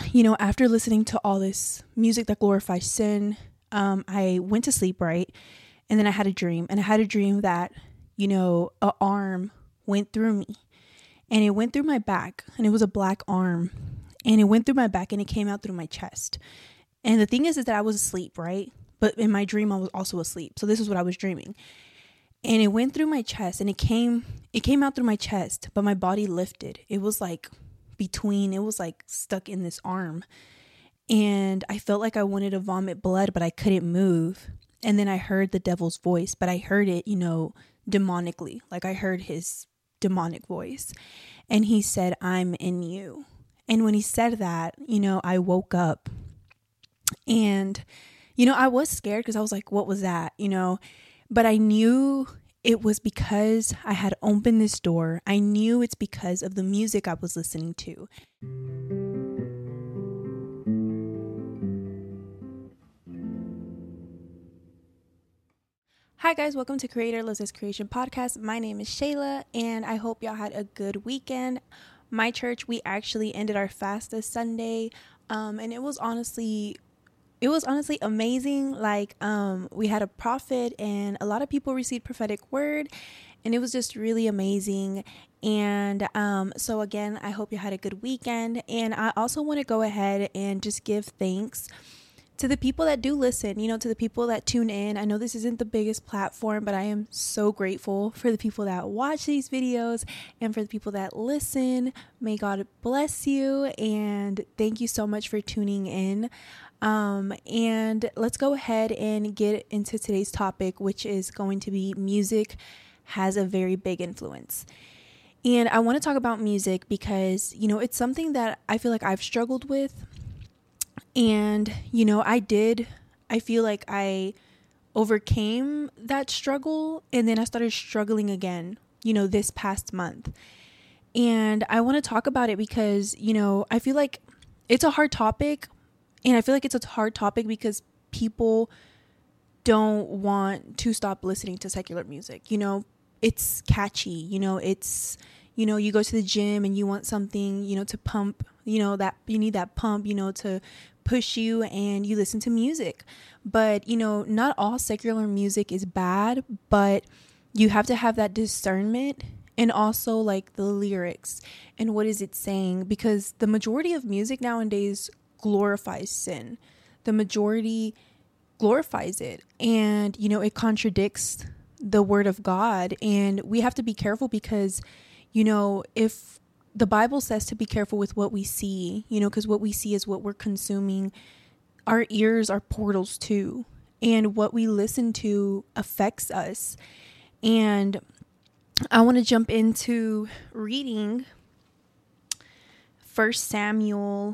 after listening to all this music that glorifies sin, I went to sleep, right? And then I had a dream, and I had a dream that, a arm went through me, and it went through my back, and it was a black arm, and it went through my back, and it came out through my chest. And the thing is that I was asleep, right? But in my dream, I was also asleep. So this is what I was dreaming. And it went through my chest, and it came out through my chest, but my body lifted. It was like stuck in this arm. And I felt like I wanted to vomit blood, but I couldn't move. And then I heard the devil's voice, but I heard it, demonically. Like I heard his demonic voice. And he said, "I'm in you." And when he said that, I woke up. And, I was scared because I was like, what was that? But I knew it was because I had opened this door. I knew it's because of the music I was listening to. Hi guys, welcome to Creator Lives His Creation podcast. My name is Shayla, and I hope y'all had a good weekend. My church, we actually ended our fast this Sunday, and it was honestly amazing. Like, we had a prophet, and a lot of people received prophetic word, and it was just really amazing. And so again, I hope you had a good weekend. And I also want to go ahead and just give thanks to the people that do listen, to the people that tune in. I know this isn't the biggest platform, but I am so grateful for the people that watch these videos and for the people that listen. May God bless you, and thank you so much for tuning in. And let's go ahead and get into today's topic, which is going to be music has a very big influence. And I want to talk about music because, it's something that I feel like I've struggled with. And, I feel like I overcame that struggle, and then I started struggling again, this past month. And I want to talk about it because, I feel like it's a hard topic. And I feel like it's a hard topic because people don't want to stop listening to secular music. It's catchy, it's, you go to the gym and you want something, to pump, that you need that pump, to push you, and you listen to music. But, not all secular music is bad, but you have to have that discernment, and also like the lyrics and what is it saying, because the majority of music nowadays glorifies sin. The majority glorifies it, and it contradicts the word of God. And we have to be careful because if the Bible says to be careful with what we see, because what we see is what we're consuming. Our ears are portals too, and what we listen to affects us. And I want to jump into reading 1 Samuel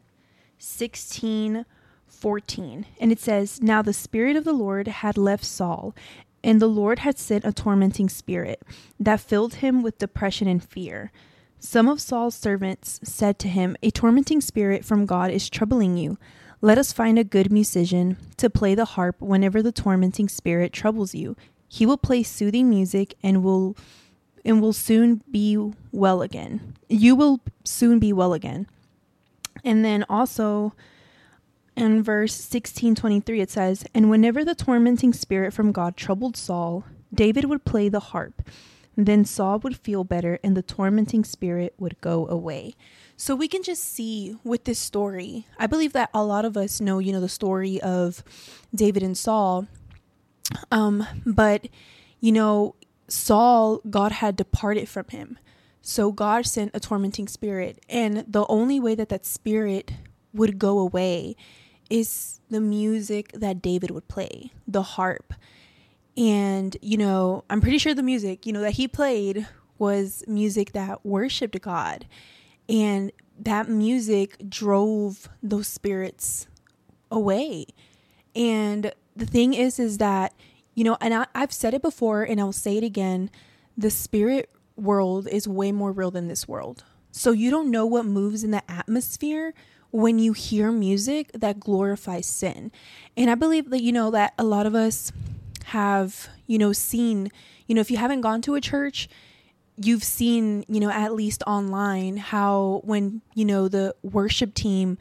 16:14, and it says, "Now the Spirit of the Lord had left Saul, and the Lord had sent a tormenting spirit that filled him with depression and fear. Some of Saul's servants said to him, 'A tormenting spirit from God is troubling you. Let us find a good musician to play the harp whenever the tormenting spirit troubles you. He will play soothing music and will soon be well again. You will soon be well again.'" And then also in verse 16:23, it says, "And whenever the tormenting spirit from God troubled Saul, David would play the harp. Then Saul would feel better, and the tormenting spirit would go away." So we can just see with this story, I believe that a lot of us know, the story of David and Saul. But, Saul, God had departed from him. So God sent a tormenting spirit. And the only way that spirit would go away is the music that David would play, the harp. And, I'm pretty sure the music, that he played was music that worshiped God. And that music drove those spirits away. And the thing is that, and I've said it before and I'll say it again, the spirit world is way more real than this world. So you don't know what moves in the atmosphere when you hear music that glorifies sin. And I believe that, that a lot of us have, seen, if you haven't gone to a church, you've seen, at least online, how when, the worship team,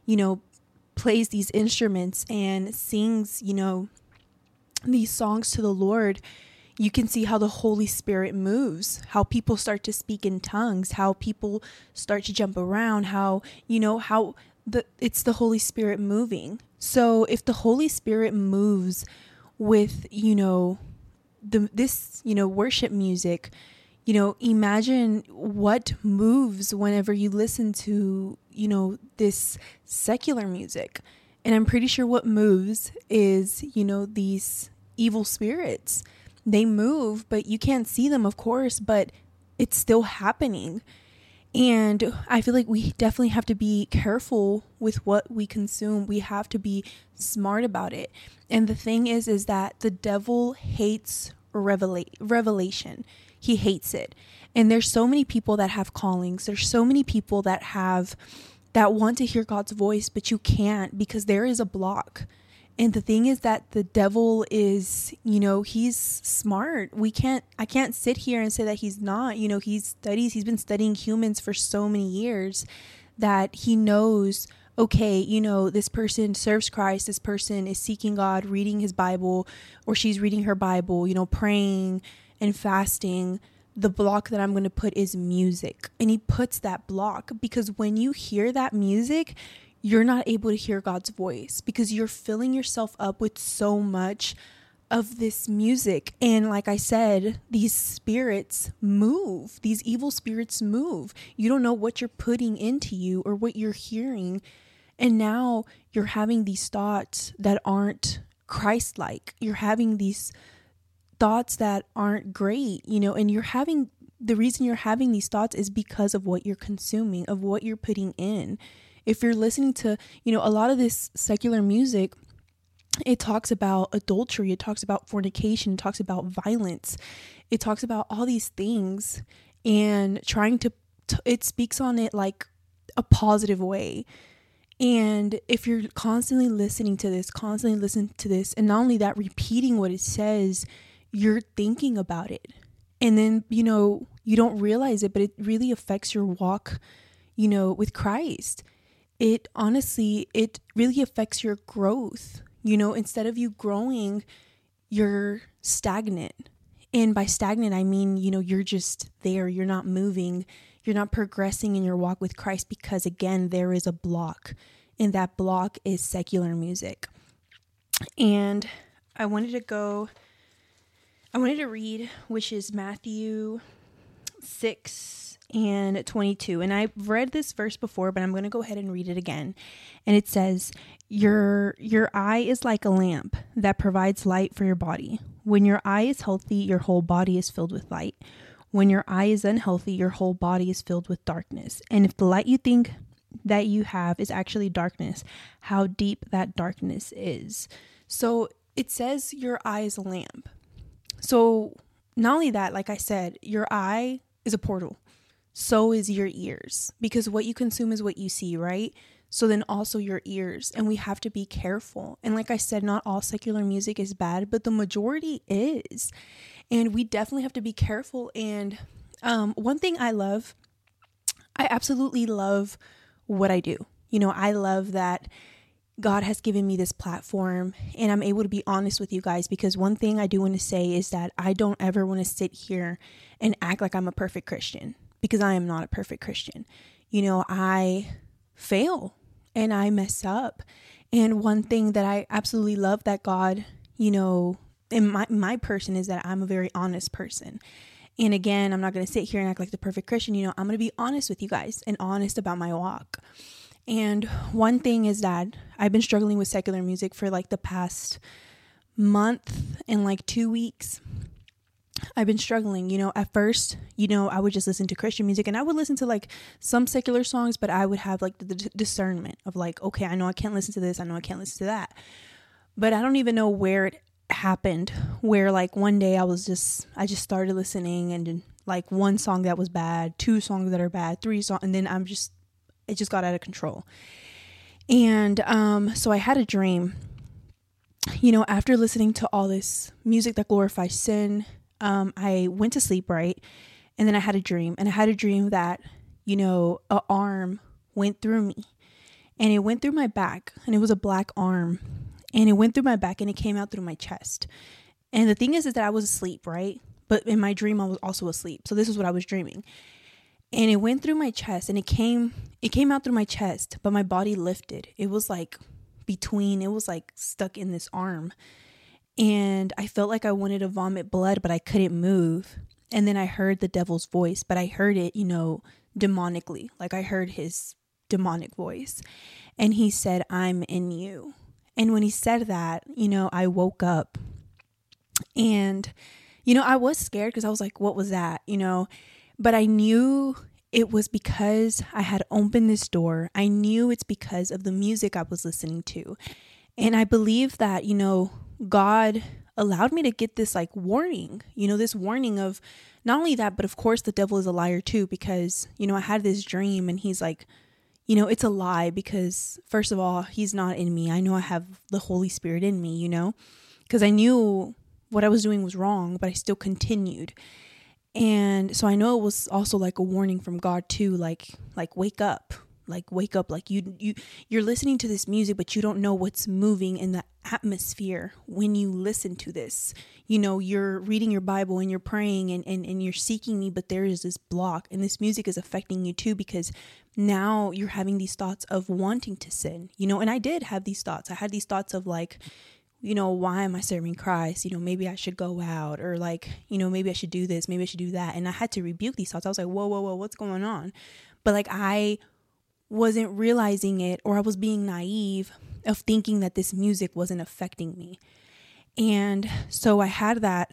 plays these instruments and sings, these songs to the Lord, you can see how the Holy Spirit moves, how people start to speak in tongues, how people start to jump around, how it's the Holy Spirit moving. So if the Holy Spirit moves with, this worship music, imagine what moves whenever you listen to, this secular music. And I'm pretty sure what moves is, these evil spirits. They move, but you can't see them, of course, but it's still happening. And I feel like we definitely have to be careful with what we consume. We have to be smart about it. And the thing is that the devil hates revelation. He hates it. And there's so many people that have callings. There's so many people that want to hear God's voice, but you can't because there is a block. And the thing is that the devil is, he's smart. I can't sit here and say that he's not. He's been studying humans for so many years that he knows, okay, this person serves Christ. This person is seeking God, reading his Bible, or she's reading her Bible, praying and fasting. The block that I'm going to put is music. And he puts that block because when you hear that music, you're not able to hear God's voice because you're filling yourself up with so much of this music. And like I said, these spirits move. These evil spirits move. You don't know what you're putting into you or what you're hearing. And now you're having these thoughts that aren't Christ-like. You're having these thoughts that aren't great, and the reason you're having these thoughts is because of what you're consuming, of what you're putting in. If you're listening to, a lot of this secular music, it talks about adultery, it talks about fornication, it talks about violence, it talks about all these things and it speaks on it like a positive way. And if you're constantly listening to this, and not only that, repeating what it says, you're thinking about it. And then, you don't realize it, but it really affects your walk, with Christ. It really affects your growth. Instead of you growing, you're stagnant. And by stagnant, I mean, you're just there. You're not moving. You're not progressing in your walk with Christ because, again, there is a block. And that block is secular music. And I wanted to read, which is Matthew 6:22. And I've read this verse before, but I'm going to go ahead and read it again. And it says, your eye is like a lamp that provides light for your body. When your eye is healthy, your whole body is filled with light. When your eye is unhealthy, your whole body is filled with darkness. And if the light you think that you have is actually darkness, how deep that darkness is. So it says your eye is a lamp. So not only that, like I said, your eye is a portal. So is your ears, because what you consume is what you see, right? So then also your ears, and we have to be careful. And like I said, not all secular music is bad, but the majority is. And we definitely have to be careful. And one thing I absolutely love what I do. I love that God has given me this platform and I'm able to be honest with you guys, because one thing I do want to say is that I don't ever want to sit here and act like I'm a perfect Christian, because I am not a perfect Christian. I fail and I mess up. And one thing that I absolutely love that God, in my person is that I'm a very honest person. And again, I'm not going to sit here and act like the perfect Christian. I'm going to be honest with you guys and honest about my walk. And one thing is that I've been struggling with secular music for like the past month and like 2 weeks. I've been struggling, at first, I would just listen to Christian music and I would listen to like some secular songs, but I would have like the discernment of like, okay, I know I can't listen to this. I know I can't listen to that. But I don't even know where it happened, where like one day I just started listening, and like one song that was bad, 2 songs that are bad, 3 songs. And then it just got out of control. And so I had a dream, after listening to all this music that glorifies sin. I went to sleep, right? And then I had a dream, and I had a dream that, an arm went through me, and it went through my back, and it was a black arm, and it went through my back and it came out through my chest. And the thing is that I was asleep, right? But in my dream, I was also asleep. So this is what I was dreaming. And it went through my chest, and it came out through my chest, but my body lifted. It was like stuck in this arm. And I felt like I wanted to vomit blood, but I couldn't move. And then I heard the devil's voice, but I heard it, demonically. Like I heard his demonic voice. And he said, "I'm in you." And when he said that, I woke up, and, I was scared because I was like, what was that? But I knew it was because I had opened this door. I knew it's because of the music I was listening to. And I believe that, God allowed me to get this like warning, this warning of not only that, but of course the devil is a liar too, because, I had this dream and he's like, it's a lie because first of all, he's not in me. I know I have the Holy Spirit in me, because I knew what I was doing was wrong, but I still continued. And so I know it was also like a warning from God too, like wake up, like you're listening to this music, but you don't know what's moving in the atmosphere when you listen to this. You're reading your Bible and you're praying and you're seeking me, but there is this block, and this music is affecting you too, because now you're having these thoughts of wanting to sin, and I did have these thoughts. I had these thoughts of like, why am I serving Christ? Maybe I should go out, or like, maybe I should do this, maybe I should do that. And I had to rebuke these thoughts. I was like, whoa, what's going on? But like, I wasn't realizing it, or I was being naive of thinking that this music wasn't affecting me. And so I had that,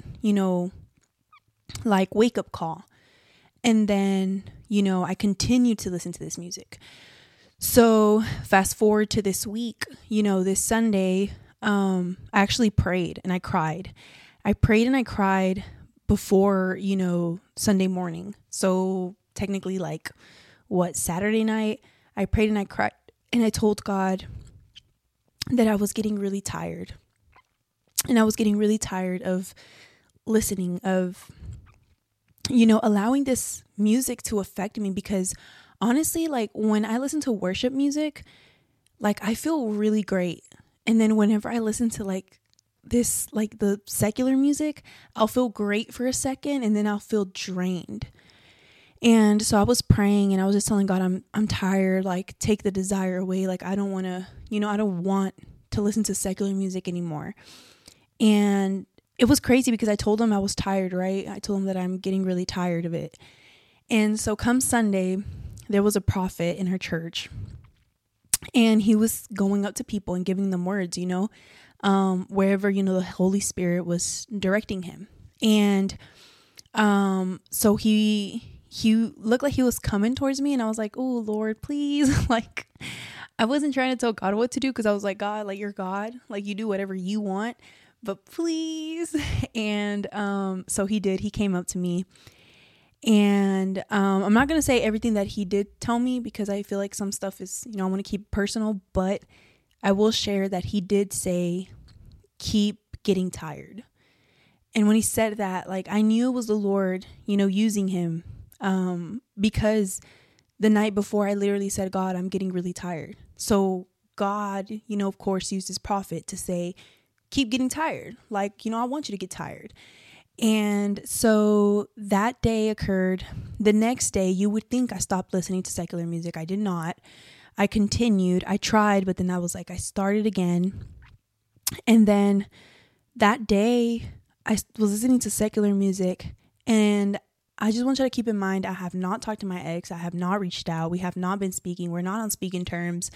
like wake up call. And then, I continued to listen to this music. So fast forward to this week, this Sunday, I actually prayed and I cried. I prayed and I cried before, Sunday morning. So technically like Saturday night, I prayed and I cried and I told God that I was getting really tired. And I was getting really tired of listening, of, allowing this music to affect me, because honestly, like when I listen to worship music, like I feel really great. And then whenever I listen to like this, like the secular music, I'll feel great for a second and then I'll feel drained. And so I was praying and I was just telling God, I'm tired, like take the desire away. Like I don't want to, I don't want to listen to secular music anymore. And it was crazy because I told him I was tired, right? I told him that I'm getting really tired of it. And so come Sunday, there was a prophet in her church. And he was going up to people and giving them words, wherever, the Holy Spirit was directing him. And so he looked like he was coming towards me. And I was like, oh, Lord, please. Like, I wasn't trying to tell God what to do, because I was like, God, like, you're God. Like, you do whatever you want. But please. And so he did. He came up to me. And I'm not going to say everything that he did tell me, because I feel like some stuff is, I want to keep personal, but I will share that he did say, keep getting tired. And when he said that, like, I knew it was the Lord, using him, because the night before I literally said, God, I'm getting really tired. So God, of course, used his prophet to say, keep getting tired. Like, I want you to get tired. And so that day occurred. The next day, you would think I stopped listening to secular music. I did not. I continued. I tried, but then I was like, I started again. And then that day, I was listening to secular music. And I just want you to keep in mind, I have not talked to my ex. I have not reached out. We have not been speaking. We're not on speaking terms.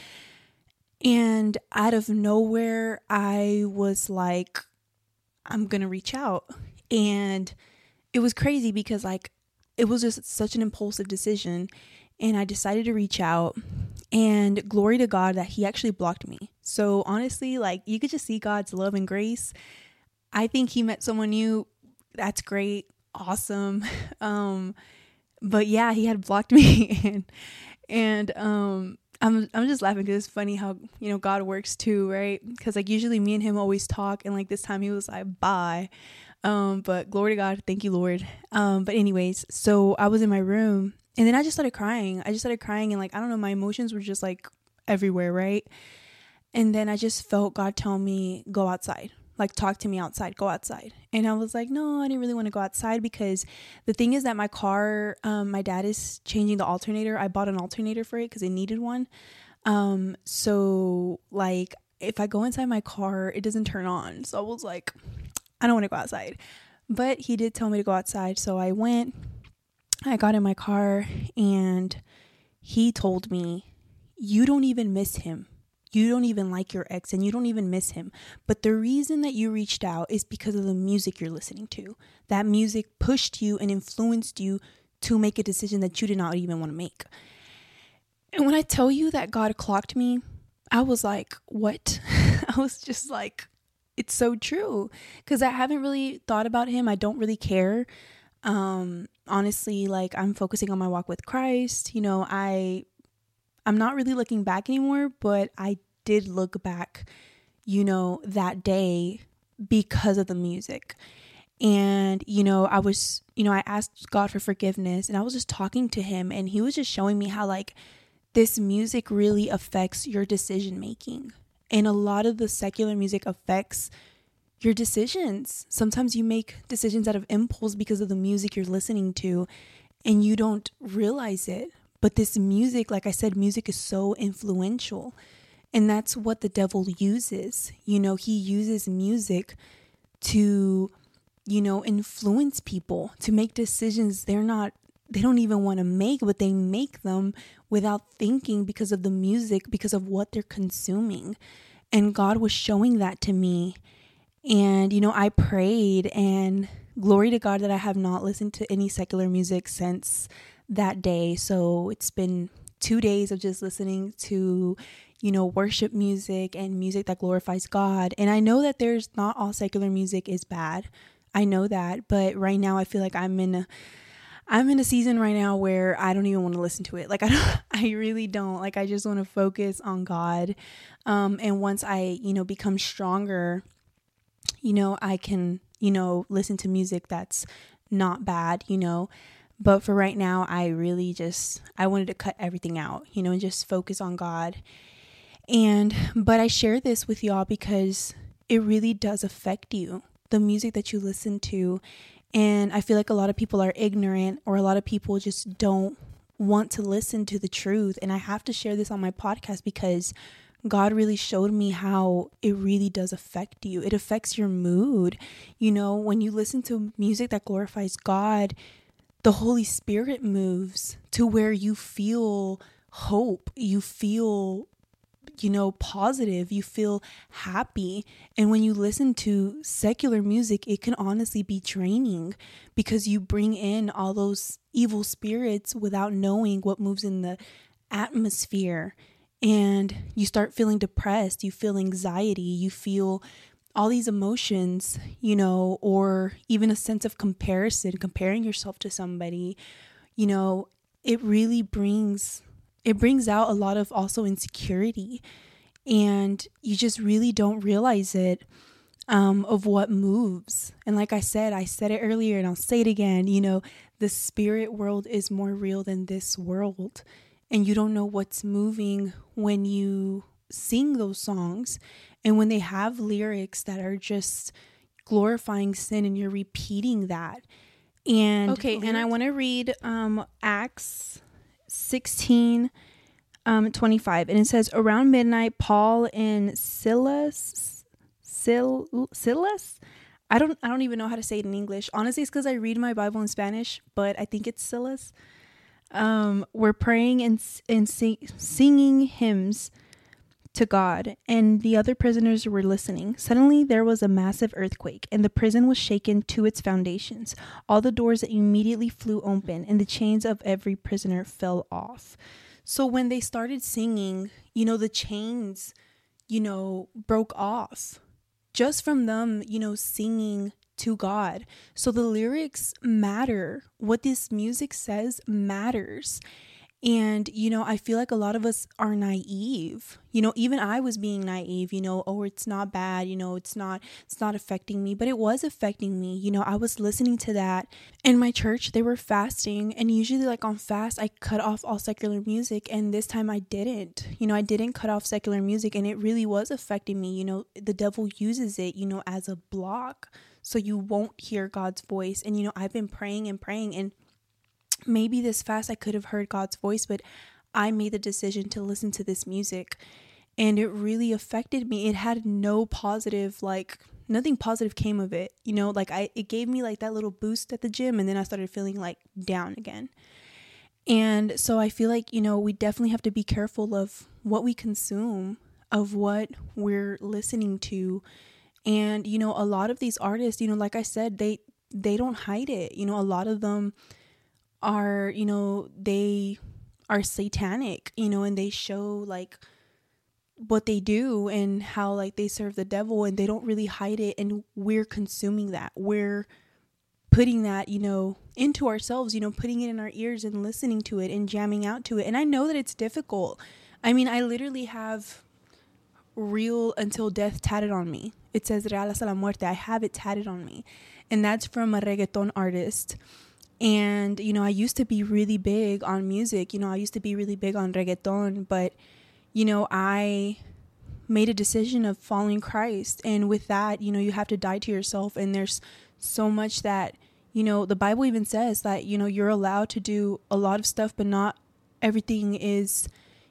And out of nowhere, I was like, I'm going to reach out. And it was crazy because like, it was just such an impulsive decision. And I decided to reach out, and glory to God that he actually blocked me. So honestly, like you could just see God's love and grace. I think he met someone new. That's great. Awesome. But yeah, he had blocked me and I'm just laughing because it's funny how, God works too, right? Because like usually me and him always talk, and like this time he was like, bye. But glory to God. Thank you, Lord. But anyways, so I was in my room, and then I just started crying. And like, I don't know, my emotions were just like everywhere, right? And then I just felt God tell me, go outside, like talk to me outside, go outside. And I was like, no, I didn't really want to go outside, because the thing is that my car, my dad is changing the alternator. I bought an alternator for it because it needed one. So like if I go inside my car, it doesn't turn on. So I was like, I don't want to go outside. But he did tell me to go outside. So I went, I got in my car, and he told me, you don't even miss him. You don't even like your ex, and you don't even miss him. But the reason that you reached out is because of the music you're listening to. That music pushed you and influenced you to make a decision that you did not even want to make. And when I tell you that God clocked me, I was like, what? I was just like, it's so true. Because I haven't really thought about him. I don't really care. Honestly, like I'm focusing on my walk with Christ. You know, I'm not really looking back anymore, but I did look back, you know, that day because of the music. And, you know, I asked God for forgiveness, and I was just talking to him, and he was just showing me how like this music really affects your decision making. And a lot of the secular music affects your decisions. Sometimes you make decisions out of impulse because of the music you're listening to, and you don't realize it. But this music, like I said, music is so influential. And that's what the devil uses. You know, he uses music to, you know, influence people to make decisions they don't even want to make, but they make them without thinking because of the music, because of what they're consuming. And God was showing that to me. And, you know, I prayed, and glory to God that I have not listened to any secular music since that day. So it's been 2 days of just listening to, you know, worship music and music that glorifies God. And I know that there's not all secular music is bad. I know that. But right now I feel like I'm in a season right now where I don't even want to listen to it. Like I really don't. Like I just want to focus on God. And once I, you know, become stronger, you know, I can, you know, listen to music that's not bad, you know. But for right now, I wanted to cut everything out, you know, and just focus on God. But I share this with y'all because it really does affect you, the music that you listen to. And I feel like a lot of people are ignorant, or a lot of people just don't want to listen to the truth. And I have to share this on my podcast because God really showed me how it really does affect you. It affects your mood. You know, when you listen to music that glorifies God, the Holy Spirit moves to where you feel hope, you feel, you know, positive, you feel happy. And when you listen to secular music, it can honestly be draining because you bring in all those evil spirits without knowing what moves in the atmosphere. And you start feeling depressed, you feel anxiety, you feel all these emotions, you know, or even a sense of comparison, comparing yourself to somebody, you know, it really brings out a lot of also insecurity, and you just really don't realize it, of what moves. And like I said it earlier and I'll say it again, you know, the spirit world is more real than this world, and you don't know what's moving when you sing those songs and when they have lyrics that are just glorifying sin and you're repeating that. And and I want to read Acts 16:25, and it says, around midnight Paul and Silas, I don't even know how to say it in English. Honestly, it's because I read my Bible in Spanish, but I think it's Silas. Were praying and singing hymns to God, and the other prisoners were listening. Suddenly there was a massive earthquake, and the prison was shaken to its foundations. All the doors immediately flew open, and the chains of every prisoner fell off. So when they started singing, you know, the chains, you know, broke off just from them, you know, singing to God. So the lyrics matter. What this music says matters. And, I feel like a lot of us are naive. Even I was being naive, oh, it's not bad, it's not affecting me, but it was affecting me. I was listening to that. In my church, they were fasting, and usually like on fast, I cut off all secular music, and this time I didn't. I didn't cut off secular music, and it really was affecting me. The devil uses it, as a block, so you won't hear God's voice. And, I've been praying and praying, and maybe this fast I could have heard God's voice, but I made the decision to listen to this music, and it really affected me. It had no positive, nothing positive came of it. It gave me like that little boost at the gym, and then I started feeling like down again. And so I feel like, we definitely have to be careful of what we consume, of what we're listening to. And, a lot of these artists, like I said, they don't hide it. A lot of them are, they are satanic, and they show like what they do and how like they serve the devil, and they don't really hide it. And we're consuming that. We're putting that, into ourselves, putting it in our ears and listening to it and jamming out to it. And I know that it's difficult. I mean, I literally have Real Until Death tatted on me. It says Real hasta la muerte. I have it tatted on me. And that's from a reggaeton artist. And, I used to be really big on music. I used to be really big on reggaeton. But, I made a decision of following Christ. And with that, you have to die to yourself. And there's so much that, the Bible even says that, you're allowed to do a lot of stuff, but not everything is,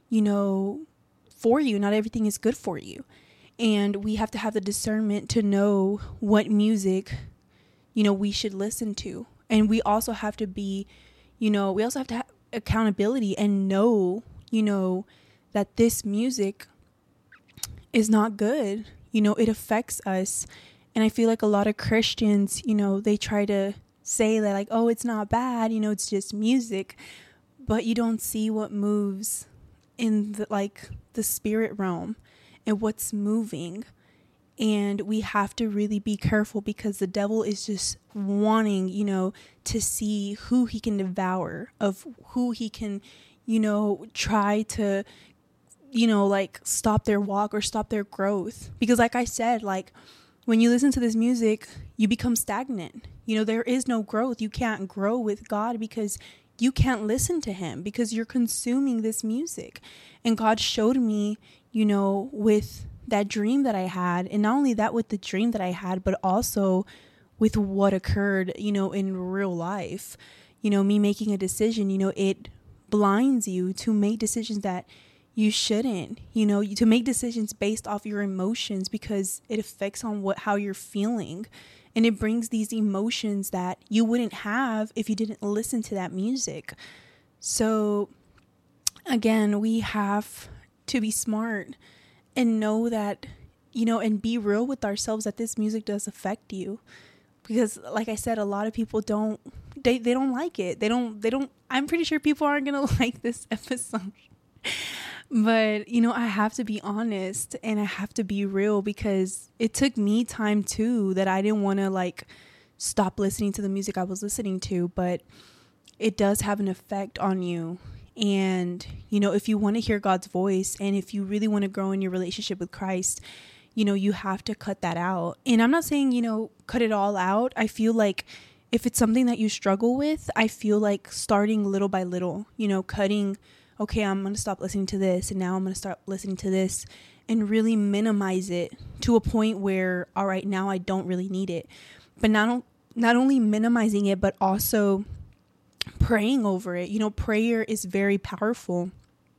for you. Not everything is good for you. And we have to have the discernment to know what music, we should listen to. And we also have to be, we also have to have accountability and know, that this music is not good. It affects us. And I feel like a lot of Christians, they try to say that like, oh, it's not bad, it's just music. But you don't see what moves in the spirit realm and what's moving. And we have to really be careful, because the devil is just wanting, to see who he can devour, of who he can, try to, stop their walk or stop their growth. Because like I said, when you listen to this music, you become stagnant. There is no growth. You can't grow with God because you can't listen to him, because you're consuming this music. And God showed me, with that dream that I had, and not only that with the dream that I had, but also with what occurred, in real life, me making a decision, it blinds you to make decisions that you shouldn't, to make decisions based off your emotions, because it affects on how you're feeling. And it brings these emotions that you wouldn't have if you didn't listen to that music. So again, we have to be smart and know that, and be real with ourselves that this music does affect you. Because like I said, a lot of people don't like it. They don't, I'm pretty sure people aren't going to like this episode. But, I have to be honest and I have to be real, because it took me time too, that I didn't want to stop listening to the music I was listening to, but it does have an effect on you. And, if you want to hear God's voice, and if you really want to grow in your relationship with Christ, you have to cut that out. And I'm not saying, cut it all out. I feel like if it's something that you struggle with, I feel like starting little by little, cutting, okay, I'm going to stop listening to this, and now I'm going to start listening to this, and really minimize it to a point where, all right, now I don't really need it. But not only minimizing it, but also praying over it. Prayer is very powerful.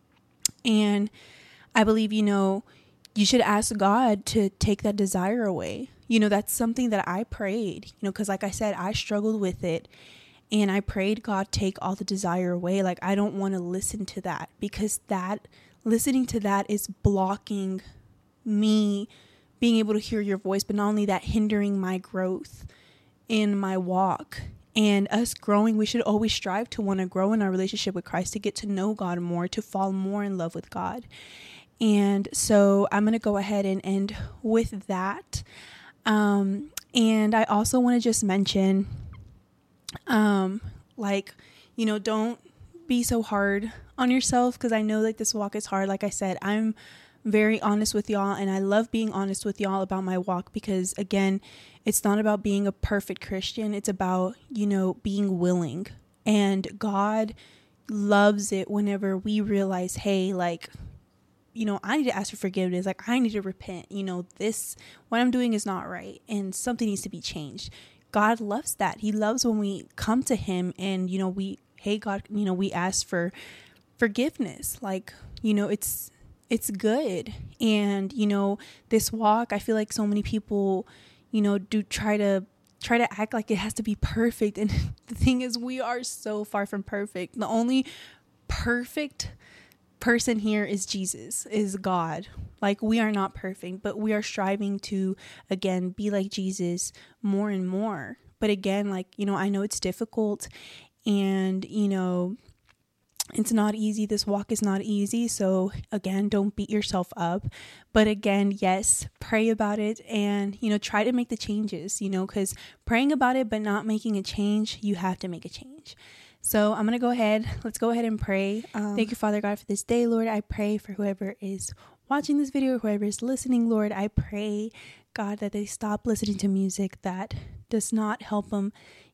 And I believe, you should ask God to take that desire away. That's something that I prayed, because like I said, I struggled with it. And I prayed, God, take all the desire away. I don't want to listen to that, because listening to that is blocking me being able to hear your voice, but not only that, hindering my growth in my walk. And us growing, we should always strive to want to grow in our relationship with Christ, to get to know God more, to fall more in love with God. And so I'm going to go ahead and end with that. And I also want to just mention, don't be so hard on yourself, because I know like this walk is hard. Like I said, I'm very honest with y'all, and I love being honest with y'all about my walk, because again, it's not about being a perfect Christian. It's about, being willing. And God loves it whenever we realize, hey, like, I need to ask for forgiveness. Like, I need to repent. What I'm doing is not right, and something needs to be changed. God loves that. He loves when we come to him and, hey, God, we ask for forgiveness. Like, it's good. And, this walk, I feel like so many people, do try to act like it has to be perfect. And the thing is, we are so far from perfect. The only perfect person here is Jesus, is God. Like, we are not perfect, but we are striving to, again, be like Jesus more and more. But again, like, I know it's difficult, and, it's not easy. This walk is not easy. So again, don't beat yourself up. But again, yes, pray about it, and, try to make the changes, because praying about it but not making a change, you have to make a change. So I'm going to go ahead. Let's go ahead and pray. Thank you, Father God, for this day, Lord. I pray for whoever is watching this video, whoever is listening, Lord. I pray, God, that they stop listening to music that does not help them,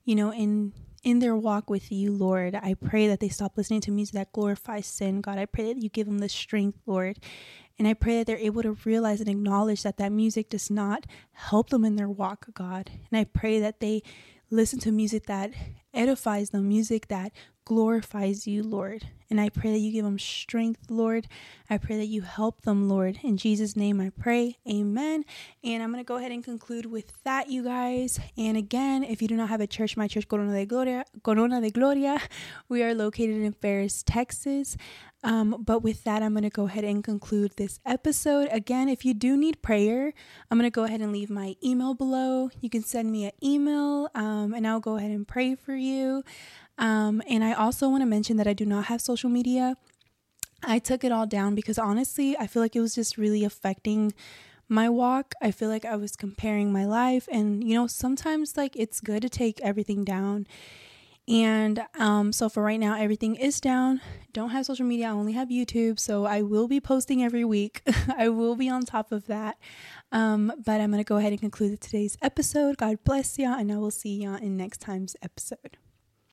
in their walk with you, Lord. I pray that they stop listening to music that glorifies sin. God, I pray that you give them the strength, Lord. And I pray that they're able to realize and acknowledge that music does not help them in their walk, God. And I pray that they listen to music that edifies them, music that glorifies you, Lord. And I pray that you give them strength, Lord. I pray that you help them, Lord. In Jesus' name I pray. Amen. And I'm going to go ahead and conclude with that, you guys. And again, if you do not have a church, my church, Corona de Gloria, we are located in Ferris, Texas. But with that, I'm going to go ahead and conclude this episode. Again, if you do need prayer, I'm going to go ahead and leave my email below. You can send me an email, and I'll go ahead and pray for you. And I also want to mention that I do not have social media. I took it all down because honestly, I feel like it was just really affecting my walk. I feel like I was comparing my life, and, sometimes like it's good to take everything down. And so for right now, everything is down. Don't have social media. I only have YouTube. So I will be posting every week. I will be on top of that. But I'm going to go ahead and conclude today's episode. God bless y'all, and I will see y'all in next time's episode.